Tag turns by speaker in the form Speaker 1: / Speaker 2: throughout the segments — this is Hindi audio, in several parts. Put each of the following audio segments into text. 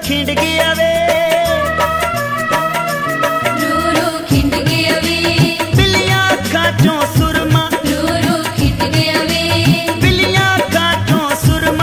Speaker 1: खिंड गया वे,
Speaker 2: रो रो खिंड गया वे,
Speaker 1: बिल्लियां काटों सुरमा,
Speaker 2: रो रो खिंड गया वे,
Speaker 1: बिल्लियां काटों सुरमा।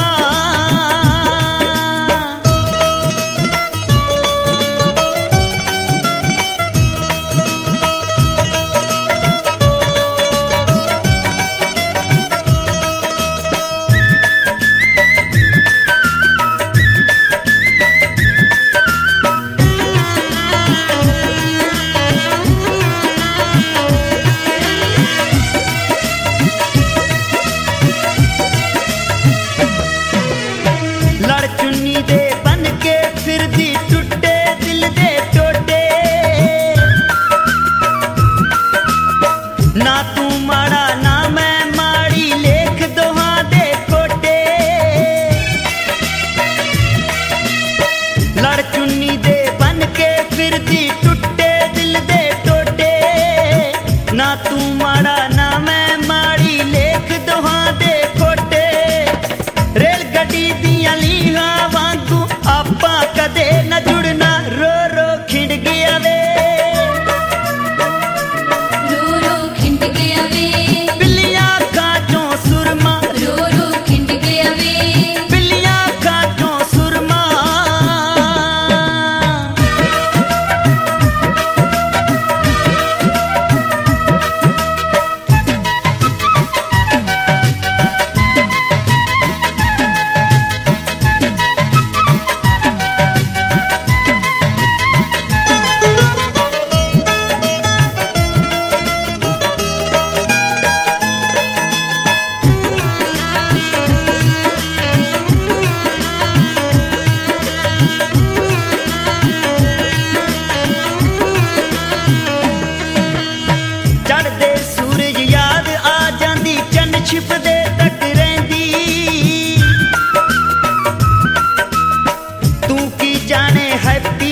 Speaker 1: लड़ चुन्नी दे बन के फिर दी टुटे दिल दे टोटे, ना तू माड़ा ना मैं माड़ी लेख दोहां दे कोटे। लड़ चुन्नी दे बन के फिर दी टुटे दिल दे टोटे, ना तू माड़ा ना मैं माड़ी लेख दोहां दे कोटे। रेल गड्डी दियां लीहां वांगू आपां कदे न जुड़ना, रो रो खिंड गया वे,
Speaker 2: रो रो खिंड गया वे,
Speaker 1: बिल्लियां काटों सुरमा,
Speaker 2: रो रो खिंड गया वे,
Speaker 1: बिल्लियां काटों सुरमा। चढ़दे सूरज याद आ जांदी, चन्न छिपदे तक रहिंदी, तू की जाने हैप्पी